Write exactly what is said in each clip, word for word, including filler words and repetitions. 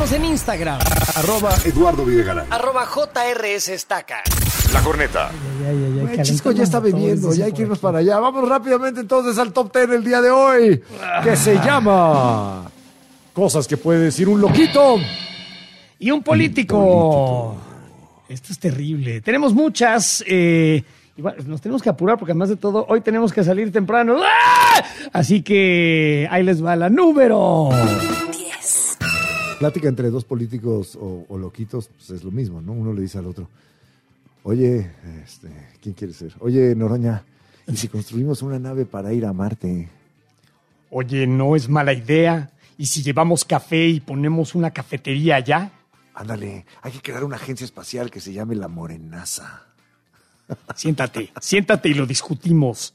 Síguenos en Instagram. Arroba Eduardo Videgaray. Arroba J R S Estaca. La Corneta. Ay, ay, ay, ay, El Chisco ya está bebiendo, ya hay que irnos para allá. Vamos rápidamente entonces al top ten el día de hoy, que se llama Cosas que puede decir un loquito. Y un político. Un político. Esto es terrible. Tenemos muchas. Eh, y bueno, nos tenemos que apurar porque además de todo, hoy tenemos que salir temprano. ¡Ah! Así que ahí les va la número diez. Plática entre dos políticos o, o loquitos, pues es lo mismo, ¿no? Uno le dice al otro, oye, este, ¿quién quiere ser? Oye, Noroña, ¿y si construimos una nave para ir a Marte? Oye, no es mala idea. ¿Y si llevamos café y ponemos una cafetería allá? Ándale, hay que crear una agencia espacial que se llame La Morenaza. Siéntate, siéntate y lo discutimos.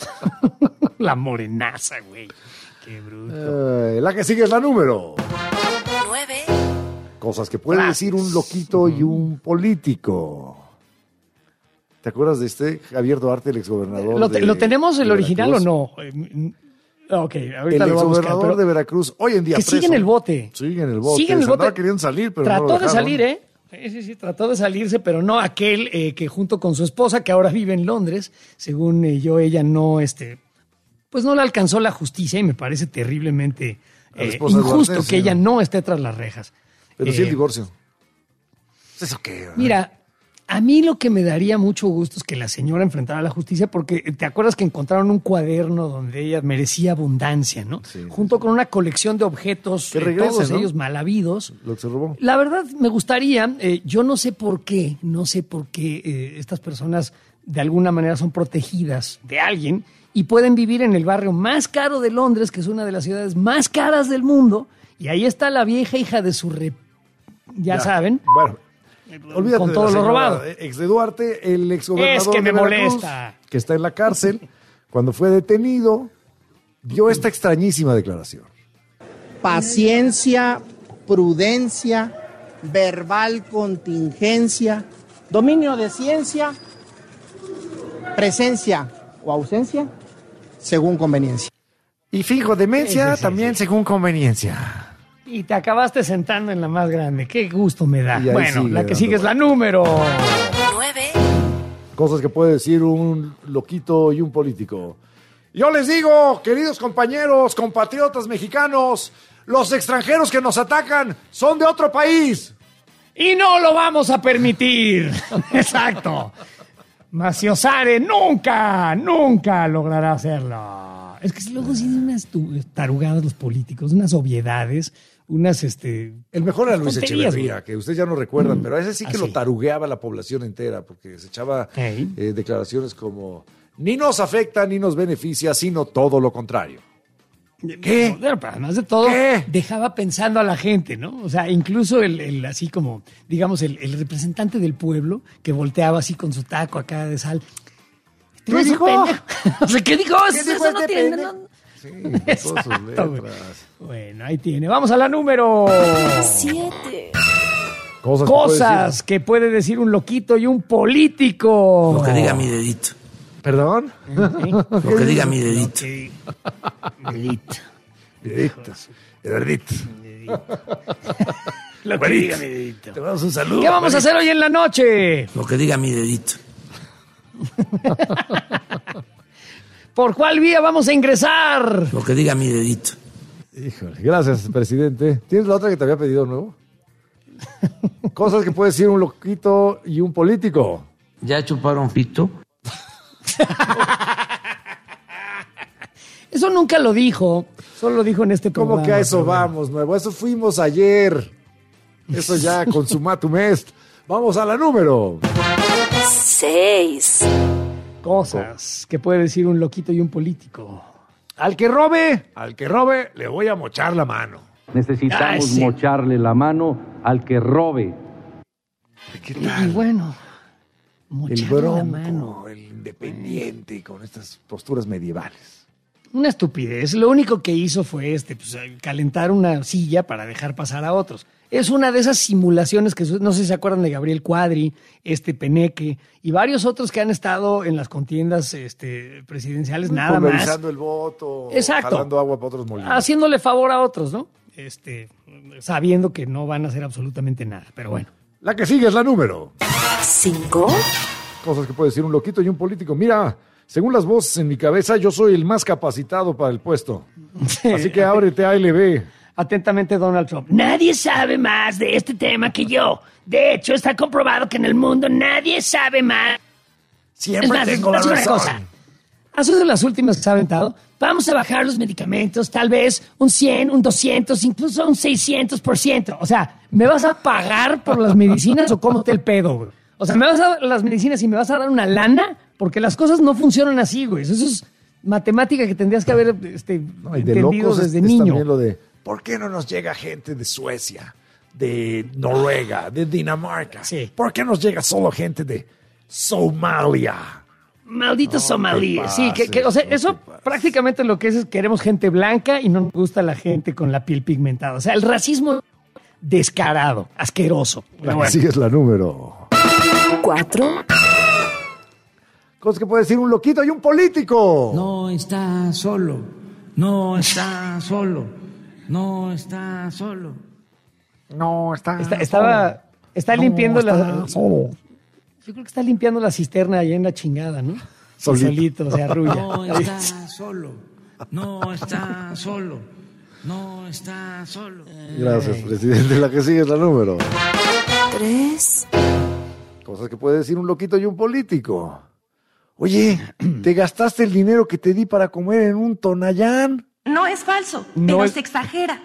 La morenaza, güey. Qué bruto. Eh, la que sigue es la número. nueve. Cosas que puede decir un loquito y un político. ¿Te acuerdas de este? Javier Duarte, el exgobernador. ¿Lo, te- de, ¿lo tenemos el de original Veracruz. o no? Eh, Ok, El ahorita lo vamos a buscar. exgobernador pero de Veracruz, hoy en día que preso. sigue en el bote. Sigue en el bote. Sigue en el Se andaba bote. queriendo salir, pero Trató no lo de dejaron. salir, ¿eh? Sí, sí, sí, trató de salirse, pero no aquel eh, que junto con su esposa, que ahora vive en Londres, según eh, yo, ella no, este, pues no le alcanzó la justicia y me parece terriblemente A la eh, esposa de injusto Duarte, que sí, ella ¿no? no esté tras las rejas. Pero sí Eh, el divorcio. ¿Eso qué? Mira, a mí lo que me daría mucho gusto es que la señora enfrentara la justicia, porque te acuerdas que encontraron un cuaderno donde ella merecía abundancia, ¿no? Sí, Junto con una colección de objetos, Que eh, regrese, todos ¿no? ellos mal habidos. Lo que se robó. La verdad, me gustaría, eh, yo no sé por qué, no sé por qué eh, estas personas de alguna manera son protegidas de alguien y pueden vivir en el barrio más caro de Londres, que es una de las ciudades más caras del mundo, y ahí está la vieja hija de su re... Ya, Ya. saben. Bueno, olvídate Con de todo la lo señora, robado. eh, Ex de Duarte, el exgobernador Es que me de Veracruz, molesta. que está en la cárcel, cuando fue detenido, dio esta extrañísima declaración. Paciencia, prudencia, verbal contingencia, dominio de ciencia, presencia o ausencia, según conveniencia. Y fijo demencia Sí, sí, sí, también sí. según conveniencia. Y te acabaste sentando en la más grande. Qué gusto me da. Y ahí Bueno, sigue la que dando sigue es la número. nueve. Cosas que puede decir un loquito y un político. Yo les digo, queridos compañeros, compatriotas mexicanos, los extranjeros que nos atacan son de otro país. Y no lo vamos a permitir. Exacto. Maciosare nunca, nunca logrará hacerlo. Es que luego sí unas tu- tarugadas los políticos, unas obviedades, unas este. El mejor era Luis tonterías, Echeverría, güey. que ustedes ya no recuerdan, pero a ese sí que Ah, lo sí. tarugueaba la población entera, porque se echaba Ey. eh, declaraciones como, ni nos afecta ni nos beneficia, sino todo lo contrario. ¿Qué? Pero además de todo, ¿Qué? dejaba pensando a la gente, ¿no? O sea, incluso el, el así como, digamos, el, el representante del pueblo que volteaba así con su taco acá de sal. ¿Qué No es un dijo? pendejo. O sea, ¿qué dijo? ¿Qué Eso dijo no este tiene- pendejo? no- Sí, con todas sus Exacto, güey. letras. Bueno, ahí tiene. Vamos a la número. siete. Cosas, que puede Cosas decir. que puede decir un loquito y un político. Lo que diga mi dedito. ¿Perdón? Lo que diga mi dedito. Sí. Dedito. Deditos. Eduardito. Lo que diga mi dedito. Te damos un saludo. ¿Qué vamos a hacer hoy en la noche? Lo que diga mi dedito. ¿Por cuál vía vamos a ingresar? Lo que diga mi dedito. Híjole, gracias, presidente. ¿Tienes la otra que te había pedido nuevo? Cosas que puede decir un loquito y un político. ¿Ya chuparon pito? Eso nunca lo dijo. Solo lo dijo en este programa. ¿Cómo que a eso pero bueno. vamos, nuevo? A eso fuimos ayer. Eso ya consumatum est. Vamos a la número. seis. Cosas que puede decir un loquito y un político. Al que robe, al que robe, le voy a mochar la mano. Necesitamos Ay, sí. mocharle la mano al que robe. ¿Qué Y, y bueno, El mocharle la mano. bronco, el independiente, con estas posturas medievales. Una estupidez. Lo único que hizo fue este, pues, calentar una silla para dejar pasar a otros. Es una de esas simulaciones que su- no sé si se acuerdan de Gabriel Cuadri, este Peneque y varios otros que han estado en las contiendas este, presidenciales, nada más Pulverizando el voto, Exacto. jalando agua para otros molinos. haciéndole favor a otros, ¿no? este, sabiendo que no van a hacer absolutamente nada. Pero bueno. La que sigue es la número cinco. Cosas que puede decir un loquito y un político. Mira, según las voces en mi cabeza, yo soy el más capacitado para el puesto. Así que ábrete a L B. Atentamente, Donald Trump. Nadie sabe más de este tema que yo. De hecho, está comprobado que en el mundo nadie sabe más. Siempre Es más, tengo la es una razón. cosa. Ha sido de las últimas que se ha aventado. Vamos a bajar los medicamentos, tal vez un cien, un doscientos, incluso un seiscientos por ciento. O sea, ¿me vas a pagar por las medicinas o cómo te el pedo, güey? O sea, ¿me vas a dar las medicinas y me vas a dar una lana? Porque las cosas no funcionan así, güey. Eso es matemática que tendrías que haber este, No, y de entendido locos es- desde es niño. también lo de, ¿por qué no nos llega gente de Suecia, de Noruega, de Dinamarca? Sí. ¿Por qué nos llega solo gente de Somalia? Maldito somalí. te Sí, que, que, o sea, pases, eso no te pases. prácticamente lo que es es queremos gente blanca y no nos gusta la gente con la piel pigmentada. O sea, el racismo descarado, asqueroso. La Pero que bueno. sigue es la número. cuatro. Cosas que puede decir un loquito y un político. No está solo, no está solo, no está solo. No, está. Está, estaba, está No, limpiando está la... solo. Yo creo que está limpiando la cisterna allá en la chingada, ¿no? Solito. Solito, se arrulla. No está solo, no está solo, no está solo. Gracias, presidente. La que sigue es la número. tres. Cosas que puede decir un loquito y un político. Oye, ¿te gastaste el dinero que te di para comer en un Tonayán? No es falso, No pero es- se exagera.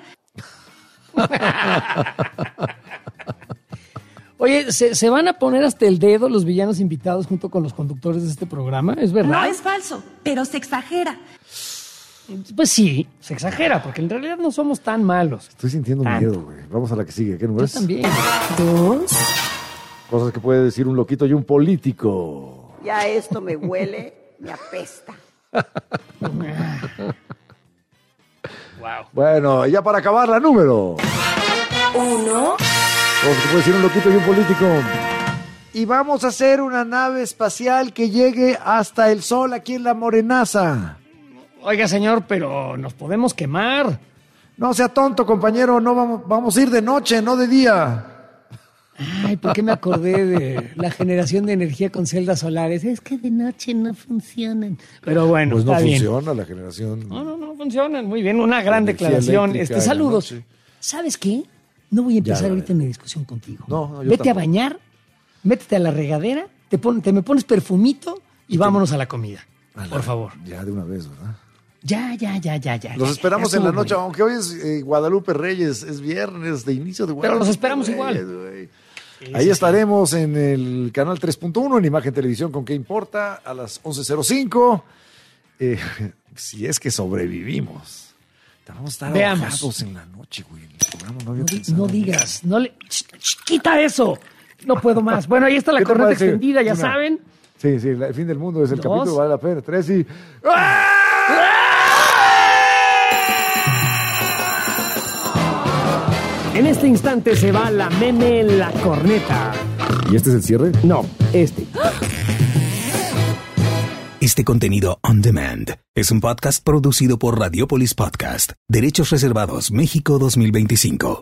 Oye, ¿se, ¿se van a poner hasta el dedo los villanos invitados junto con los conductores de este programa? ¿Es verdad? No es falso, pero se exagera. Pues sí, se exagera, porque en realidad no somos tan malos. Estoy sintiendo Tanto. miedo, güey. Vamos a la que sigue. ¿Qué número Yo es? también. Dos. Cosas que puede decir un loquito y un político. Ya esto me huele, me apesta. Bueno, ya para acabar la número. Uno. Cosas que puede decir un loquito y un político. Y vamos a hacer una nave espacial que llegue hasta el sol aquí en la Morenaza. Oiga, señor, pero nos podemos quemar. No sea tonto, compañero. No vamos, vamos a ir de noche, no de día. Ay, ¿por qué me acordé de la generación de energía con celdas solares? Es que de noche no funcionan. Pero bueno, Pues no está bien. funciona la generación. No, no, no funcionan. Muy bien, una gran Energía declaración. eléctrica Este, en la saludos. noche. ¿Sabes qué? No voy a empezar Ya, ahorita ya. una discusión contigo. No, no, yo Vete a tampoco. bañar, métete a la regadera, te, pon- te me pones perfumito y vámonos a la comida. A la- Por favor. Ya de una vez, ¿verdad? Ya, ya, ya, ya, ya. Los ya, esperamos ya en la estuvo noche, bueno. aunque hoy es eh, Guadalupe Reyes, es viernes de inicio de Guadalupe los esperamos Reyes, igual. güey. Sí, Ahí sí, estaremos en el canal tres punto uno en Imagen Televisión con ¿Qué importa? A las once cero cinco. Eh, si es que sobrevivimos. Te vamos a estar Veamos. ahogados en la noche, güey. En el programa no había No, di- pensado no en digas, no le... ch- ch- ¡Quita eso! No puedo más. Bueno, ahí está la ¿Qué te corneta parece? extendida, ya Una. saben. eso. Sí, sí, la- el fin del mundo es el Dos. capítulo, vale la pena. Tres y... En este instante se va la meme la corneta. ¿Y este es el cierre? No, este. Este contenido on demand es un podcast producido por Radiopolis Podcast, Derechos Reservados México dos mil veinticinco.